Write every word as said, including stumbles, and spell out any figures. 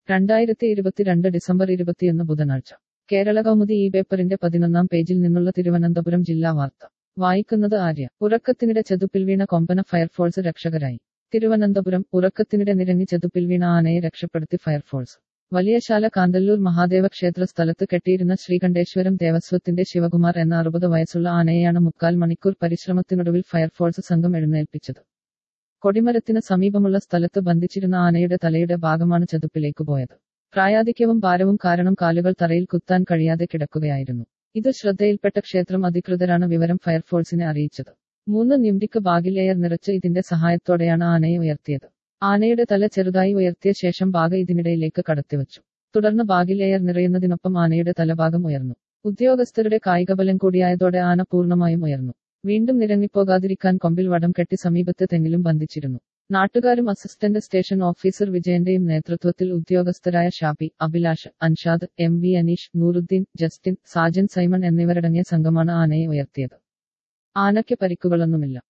രണ്ടായിരത്തി ഇരുപത്തിരണ്ട് ഡിസംബർ ഇരുപത്തിയൊന്ന് ബുധനാഴ്ച കേരള കൗമുദി ഈ പേപ്പറിന്റെ പതിനൊന്നാം പേജിൽ നിന്നുള്ള തിരുവനന്തപുരം ജില്ലാ വാർത്ത വായിക്കുന്നത് ആര്യ. ഉറക്കത്തിനിടെ ചെതുപ്പിൽ വീണ കൊമ്പന ഫയർഫോഴ്സ് രക്ഷകരായി. തിരുവനന്തപുരം. ഉറക്കത്തിനിടെ നിരങ്ങി ചെതുപ്പിൽ വീണ ആനയെ രക്ഷപ്പെടുത്തി ഫയർഫോഴ്സ്. വലിയശാല കാന്തല്ലൂർ മഹാദേവ ക്ഷേത്ര സ്ഥലത്ത് കെട്ടിയിരുന്ന ശ്രീകണ്ഠേശ്വരം ദേവസ്വത്തിന്റെ ശിവകുമാർ എന്ന അറുപത് വയസ്സുള്ള ആനയെയാണ് മുക്കാൽ മണിക്കൂർ പരിശ്രമത്തിനൊടുവിൽ ഫയർഫോഴ്സ് സംഘം എഴുന്നേൽപ്പിച്ചത്. കൊടിമരത്തിന് സമീപമുള്ള സ്ഥലത്ത് ബന്ധിച്ചിരുന്ന ആനയുടെ തലയുടെ ഭാഗമാണ് ചെതുപ്പിലേക്ക് പോയത്. പ്രായാധിക്യവും ഭാരവും കാരണം കാലുകൾ തറയിൽ കുത്താൻ കഴിയാതെ കിടക്കുകയായിരുന്നു. ഇത് ശ്രദ്ധയിൽപ്പെട്ട ക്ഷേത്രം അധികൃതരാണ് വിവരം ഫയർഫോഴ്സിനെ അറിയിച്ചത്. മൂന്ന് നിംഡിക്ക് ബാഗിൽ എയർ നിറച്ച് ഇതിന്റെ സഹായത്തോടെയാണ് ആനയെ ഉയർത്തിയത്. ആനയുടെ തല ചെറുതായി ഉയർത്തിയ ശേഷം ബാഗ് ഇതിനിടയിലേക്ക് കടത്തിവച്ചു. തുടർന്ന് ബാഗിൽ എയർ നിറയുന്നതിനൊപ്പം ആനയുടെ തലഭാഗം ഉയർന്നു. ഉദ്യോഗസ്ഥരുടെ കായികബലം കൂടിയായതോടെ ആന പൂർണ്ണമായും ഉയർന്നു. വീണ്ടും നിരങ്ങിപ്പോകാതിരിക്കാൻ കൊമ്പിൽ വടം കെട്ടി സമീപത്തെ തെങ്ങിലും ബന്ധിച്ചിരുന്നു. നാട്ടുകാരും അസിസ്റ്റന്റ് സ്റ്റേഷൻ ഓഫീസർ വിജയന്റെയും നേതൃത്വത്തിൽ ഉദ്യോഗസ്ഥരായ Shabi, Abhilash, Anshad, M V Aneesh, Nooruddin, Justin, Sajan Simon എന്നിവരടങ്ങിയ സംഘമാണ് ആനയെ ഉയർത്തിയത്. ആനയ്ക്ക് പരിക്കുകളൊന്നുമില്ല.